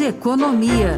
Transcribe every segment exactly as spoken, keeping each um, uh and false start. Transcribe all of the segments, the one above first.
de Economia.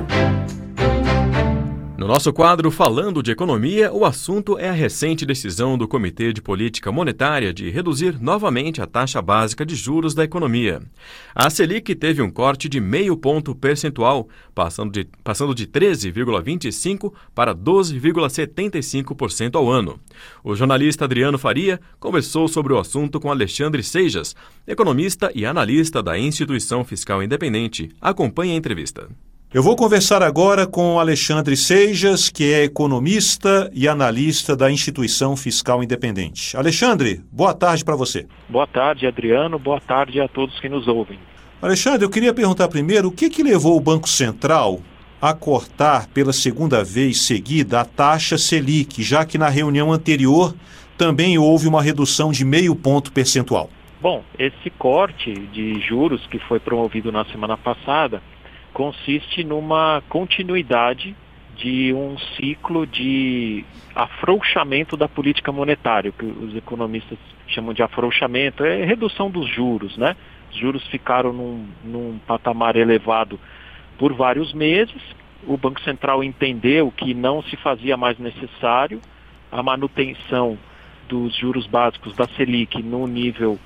No nosso quadro Falando de Economia, o assunto é a recente decisão do Comitê de Política Monetária de reduzir novamente a taxa básica de juros da economia. A Selic teve um corte de meio ponto percentual, passando de, passando de treze vírgula vinte e cinco por cento para doze vírgula setenta e cinco por cento ao ano. O jornalista Adriano Faria conversou sobre o assunto com Alexandre Seijas, economista e analista da Instituição Fiscal Independente. Acompanhe a entrevista. Eu vou conversar agora com Alexandre Seijas, que é economista e analista da Instituição Fiscal Independente. Alexandre, boa tarde para você. Boa tarde, Adriano. Boa tarde a todos que nos ouvem. Alexandre, eu queria perguntar primeiro, o que, que levou o Banco Central a cortar pela segunda vez seguida a taxa Selic, já que na reunião anterior também houve uma redução de meio ponto percentual? Bom, esse corte de juros que foi promovido na semana passada consiste numa continuidade de um ciclo de afrouxamento da política monetária, que os economistas chamam de afrouxamento, é redução dos juros, né? Os juros ficaram num, num patamar elevado por vários meses, o Banco Central entendeu que não se fazia mais necessário a manutenção dos juros básicos da Selic no nível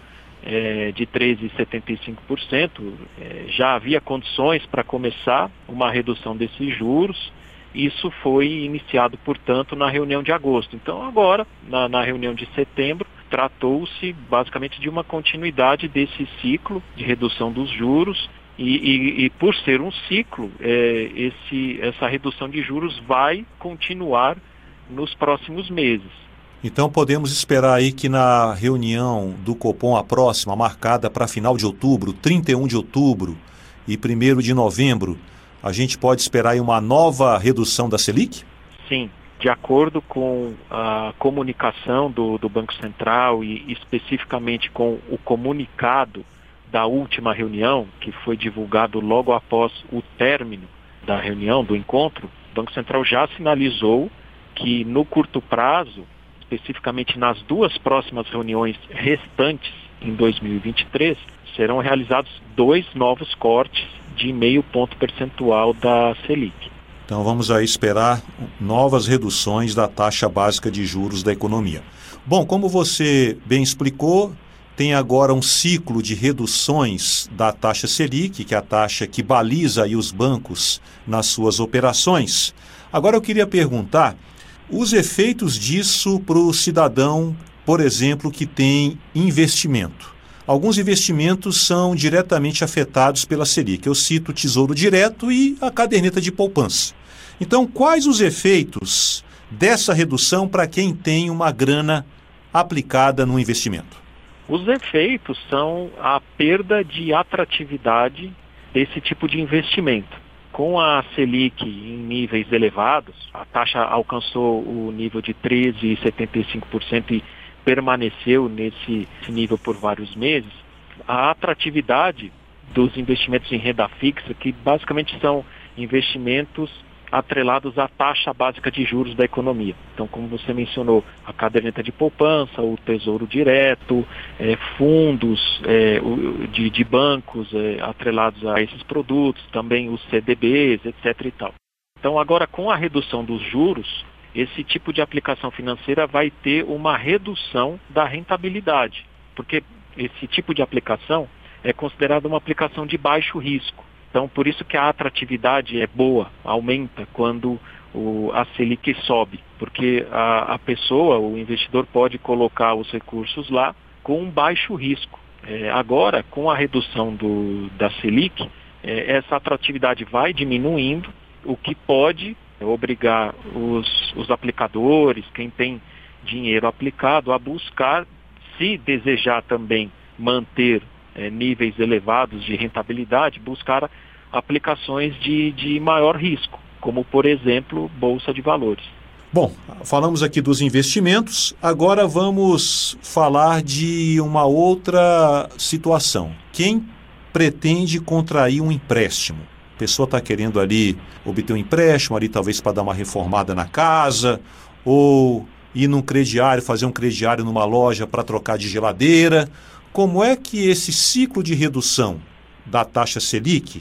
É, de treze vírgula setenta e cinco por cento, é, já havia condições para começar uma redução desses juros. Isso foi iniciado, portanto, na reunião de agosto. Então, agora, na, na reunião de setembro, tratou-se basicamente de uma continuidade desse ciclo de redução dos juros e, e, e por ser um ciclo, é, esse, essa redução de juros vai continuar nos próximos meses. Então podemos esperar aí que na reunião do Copom, a próxima, marcada para final de outubro, trinta e um de outubro e primeiro de novembro, a gente pode esperar aí uma nova redução da Selic? Sim, de acordo com a comunicação do, do Banco Central e especificamente com o comunicado da última reunião, que foi divulgado logo após o término da reunião, do encontro, o Banco Central já sinalizou que no curto prazo, especificamente nas duas próximas reuniões restantes em dois mil e vinte e três, serão realizados dois novos cortes de meio ponto percentual da Selic. Então vamos aí esperar novas reduções da taxa básica de juros da economia. Bom, como você bem explicou, tem agora um ciclo de reduções da taxa Selic, que é a taxa que baliza aí os bancos nas suas operações. Agora eu queria perguntar os efeitos disso para o cidadão, por exemplo, que tem investimento. Alguns investimentos são diretamente afetados pela Selic. Eu cito o Tesouro Direto e a caderneta de poupança. Então, quais os efeitos dessa redução para quem tem uma grana aplicada no investimento? Os efeitos são a perda de atratividade desse tipo de investimento. Com a Selic em níveis elevados, a taxa alcançou o nível de treze vírgula setenta e cinco por cento e permaneceu nesse nível por vários meses, a atratividade dos investimentos em renda fixa, que basicamente são investimentos atrelados à taxa básica de juros da economia. Então, como você mencionou, a caderneta de poupança, o Tesouro Direto, é, fundos é, de, de bancos é, atrelados a esses produtos, também os C D Bs, etc e tal. Então, agora com a redução dos juros, esse tipo de aplicação financeira vai ter uma redução da rentabilidade, porque esse tipo de aplicação é considerada uma aplicação de baixo risco. Então, por isso que a atratividade é boa, aumenta quando o, a Selic sobe, porque a, a pessoa, o investidor pode colocar os recursos lá com um baixo risco. É, agora, com a redução do, da Selic, é, essa atratividade vai diminuindo, o que pode obrigar os, os aplicadores, quem tem dinheiro aplicado, a buscar, se desejar também manter É, níveis elevados de rentabilidade, buscar aplicações de, de maior risco, como, por exemplo, Bolsa de Valores. Bom, falamos aqui dos investimentos, agora vamos falar de uma outra situação. Quem pretende contrair um empréstimo? A pessoa está querendo ali obter um empréstimo, ali talvez para dar uma reformada na casa, ou ir num crediário, fazer um crediário numa loja para trocar de geladeira. Como é que esse ciclo de redução da taxa Selic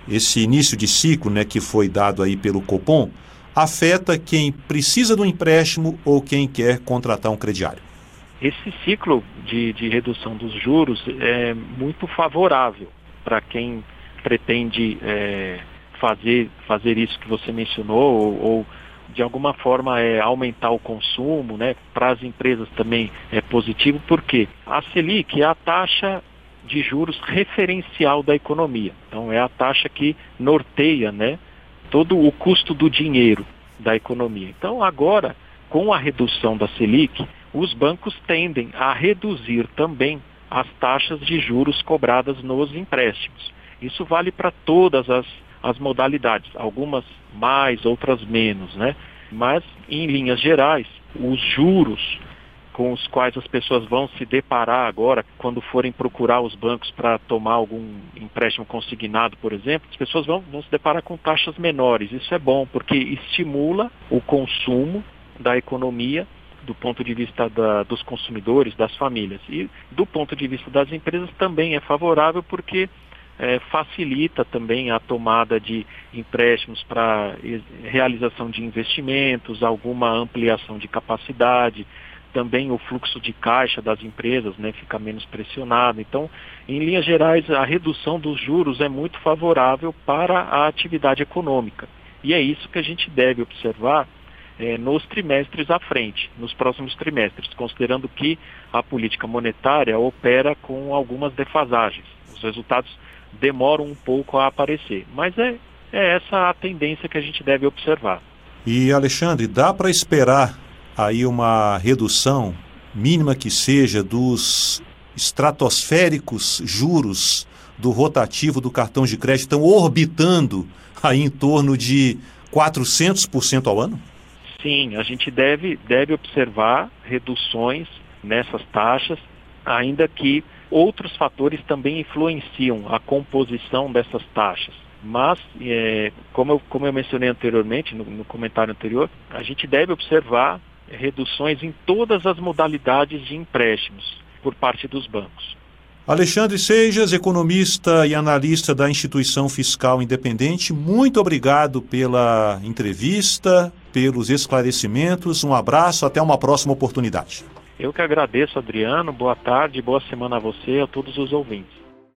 esse início de ciclo, né, que foi dado aí pelo Copom, afeta quem precisa do empréstimo ou quem quer contratar um crediário? Esse ciclo de, de redução dos juros é muito favorável para quem pretende é, fazer, fazer isso que você mencionou ou, ou de alguma forma é, aumentar o consumo, né? Para as empresas também é positivo, porque a Selic é a taxa de juros referencial da economia. Então é a taxa que norteia, né, todo o custo do dinheiro da economia. Então agora, com a redução da Selic, os bancos tendem a reduzir também as taxas de juros cobradas nos empréstimos. Isso vale para todas as, as modalidades, algumas mais, outras menos, né? Mas, em linhas gerais, os juros com os quais as pessoas vão se deparar agora, quando forem procurar os bancos para tomar algum empréstimo consignado, por exemplo, as pessoas vão, vão se deparar com taxas menores. Isso é bom, porque estimula o consumo da economia do ponto de vista da, dos consumidores, das famílias. E do ponto de vista das empresas também é favorável, porque é, facilita também a tomada de empréstimos para realização de investimentos, alguma ampliação de capacidade, também o fluxo de caixa das empresas, né, fica menos pressionado. Então, em linhas gerais, a redução dos juros é muito favorável para a atividade econômica. E é isso que a gente deve observar é, nos trimestres à frente, nos próximos trimestres, considerando que a política monetária opera com algumas defasagens. Os resultados demoram um pouco a aparecer, mas é, é essa a tendência que a gente deve observar. E, Alexandre, dá para esperar aí uma redução, mínima que seja, dos estratosféricos juros do rotativo do cartão de crédito, estão orbitando aí em torno de quatrocentos por cento ao ano? Sim, a gente deve, deve observar reduções nessas taxas, ainda que outros fatores também influenciam a composição dessas taxas. Mas, é, como, eu, como eu mencionei anteriormente, no, no comentário anterior, a gente deve observar reduções em todas as modalidades de empréstimos por parte dos bancos. Alexandre Seijas, economista e analista da Instituição Fiscal Independente, muito obrigado pela entrevista, pelos esclarecimentos. Um abraço, até uma próxima oportunidade. Eu que agradeço, Adriano. Boa tarde, boa semana a você e a todos os ouvintes.